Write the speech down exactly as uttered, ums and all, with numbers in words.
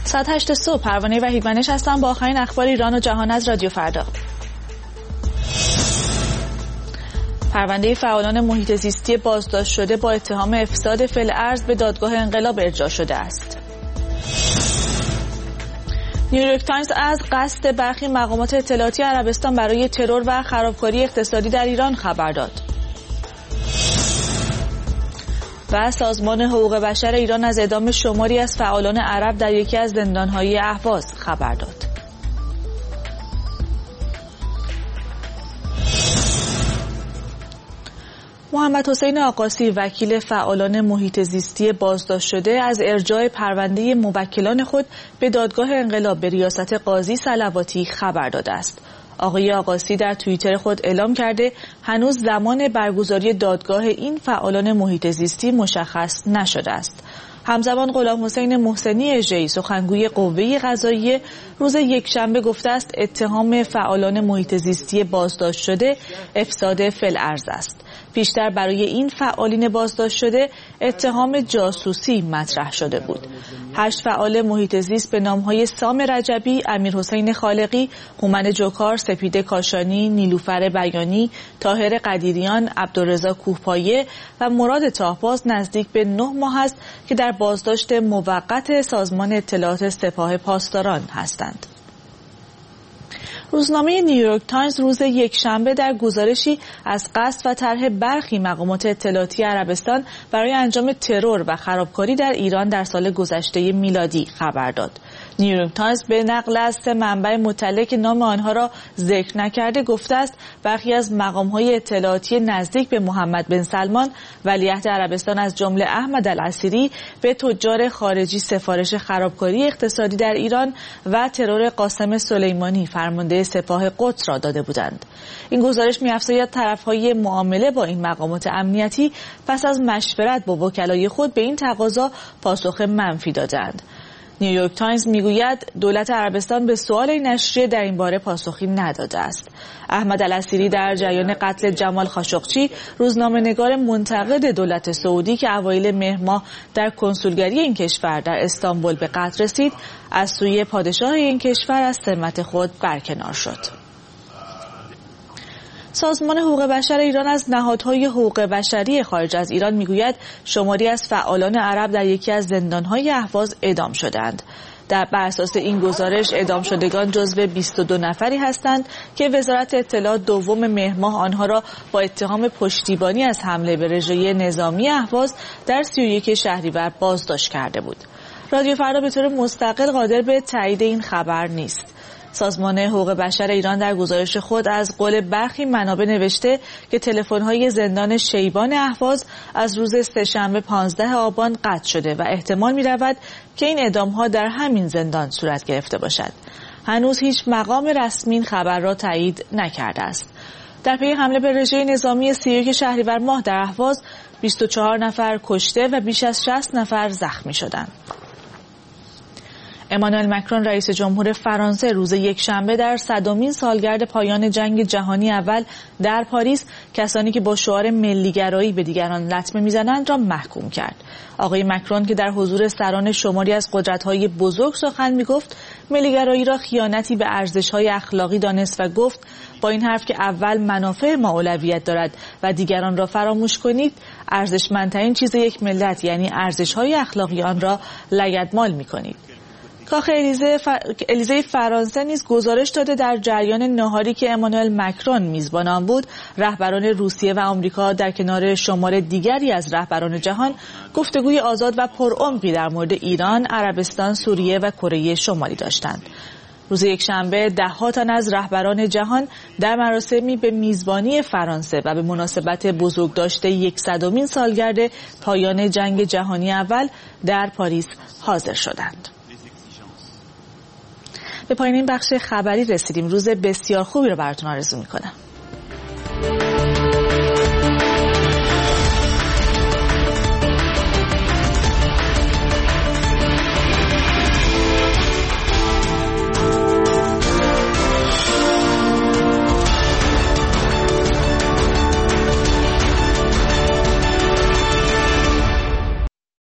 ساعت هشت صبح پروانه وحیدمنش هستم با آخرین اخبار ایران و جهان از رادیو فردا. پرونده فعالان محیط زیستی بازداشت شده با اتهام افساد فعل ارض به دادگاه انقلاب ارجاع شده است. نیویورک تایمز از قصد برخی مقامات اطلاعاتی عربستان برای ترور و خرابکاری اقتصادی در ایران خبر داد. و سازمان حقوق بشر ایران از اعدام شماری از فعالان عرب در یکی از زندان‌های اهواز خبر داد. محمد حسین آقاسی وکیل فعالان محیط زیستی بازداشت شده از ارجاع پرونده موکلان خود به دادگاه انقلاب به ریاست قاضی صلواتی خبر داده است. آقای آقاسی در توییتر خود اعلام کرده هنوز زمان برگزاری دادگاه این فعالان محیط زیستی مشخص نشده است. همزمان غلام حسین محسنی اژه‌ای سخنگوی قوه قضاییه روز یکشنبه گفته است اتهام فعالان محیط زیستی بازداشت شده افساد فعل ارض است. پیشتر برای این فعالین بازداشت شده اتهام جاسوسی مطرح شده بود. هشت فعال محیط زیست به نامهای سام رجبی، امیرحسین خالقی، هومن جوکار، سپیده کاشانی، نیلوفر بیانی، طاهر قدیریان، عبدالرضا کوهپایه و مراد تاهباز نزدیک به نه ماه است که در بازداشت موقت سازمان اطلاعات سپاه پاسداران هستند. روزنامه نیویورک تایمز روز یکشنبه در گزارشی از قصد و طرح برخی مقامات اطلاعاتی عربستان برای انجام ترور و خرابکاری در ایران در سال گذشته میلادی خبر داد. نیویورک تایمز به نقل از سه منبع مطلع که نام آنها را ذکر نکرده گفته است برخی از مقام‌های اطلاعاتی نزدیک به محمد بن سلمان ولیعهد عربستان از جمله احمد العسیری به تجار خارجی سفارش خرابکاری اقتصادی در ایران و ترور قاسم سلیمانی فرمانده سپاه قدس را داده بودند. این گزارش می‌افزاید طرف‌های معامله با این مقامات امنیتی پس از مشورت با وکلای خود به این تقاضا پاسخ منفی دادند. نیویورک تایمز میگوید دولت عربستان به سوال این نشریه در این باره پاسخی نداده است. احمد العسیری در جریان قتل جمال خاشقچی روزنامه‌نگار منتقد دولت سعودی که اوایل مهر ماه در کنسولگری این کشور در استانبول به قتل رسید از سوی پادشاه این کشور از سمت خود برکنار شد. سازمان حقوق بشر ایران از نهادهای حقوق بشری خارج از ایران میگوید شماری از فعالان عرب در یکی از زندانهای اهواز اعدام شدند. در بر اساس این گزارش اعدام شدگان جزو بیست و دو نفری هستند که وزارت اطلاعات دوم مهر ماه آنها را با اتهام پشتیبانی از حمله به رژه نظامی اهواز در سی و یک شهریور بازداشت کرده بود. رادیو فردا به طور مستقل قادر به تایید این خبر نیست. سازمان حقوق بشر ایران در گزارش خود از قول برخی منابع نوشته که تلفن‌های زندان شیبان اهواز از روز سه‌شنبه پانزدهم آبان قطع شده و احتمال می‌رود که این اعدام‌ها در همین زندان صورت گرفته باشد. هنوز هیچ مقام رسمی این خبر را تایید نکرده است. در پی حمله به رژه نظامی سی و یک شهریور ماه در اهواز بیست و چهار نفر کشته و بیش از شصت نفر زخمی شدند. امانوئل مکرون رئیس جمهور فرانسه روز یکشنبه در صدمین سالگرد پایان جنگ جهانی اول در پاریس کسانی که با شعار ملیگرایی به دیگران لطمه میزنند را محکوم کرد. آقای مکرون که در حضور سران شماری از قدرت‌های بزرگ سخن می‌گفت، ملیگرایی را خیانتی به ارزش‌های اخلاقی دانست و گفت با این حرف که اول منافع ما اولویت دارد و دیگران را فراموش کنید، ارزشمندترین چیز یک ملت یعنی ارزش‌های اخلاقی آن را لگدمال می‌کنید. کاخ الیزه, ف... الیزه فرانسه نیز گزارش داده در جریان ناهاری که امانوئل مکرون میزبان آن بود، رهبران روسیه و آمریکا در کنار شمار دیگری از رهبران جهان گفتگوی آزاد و پرعمقی در مورد ایران، عربستان، سوریه و کره شمالی داشتند. روز یکشنبه ده‌ها تن از رهبران جهان در مراسمی به میزبانی فرانسه و به مناسبت بزرگداشت صدمین سالگرد پایان جنگ جهانی اول در پاریس حاضر شدند. به پایان این بخش خبری رسیدیم. روز بسیار خوبی رو براتون آرزو میکنم.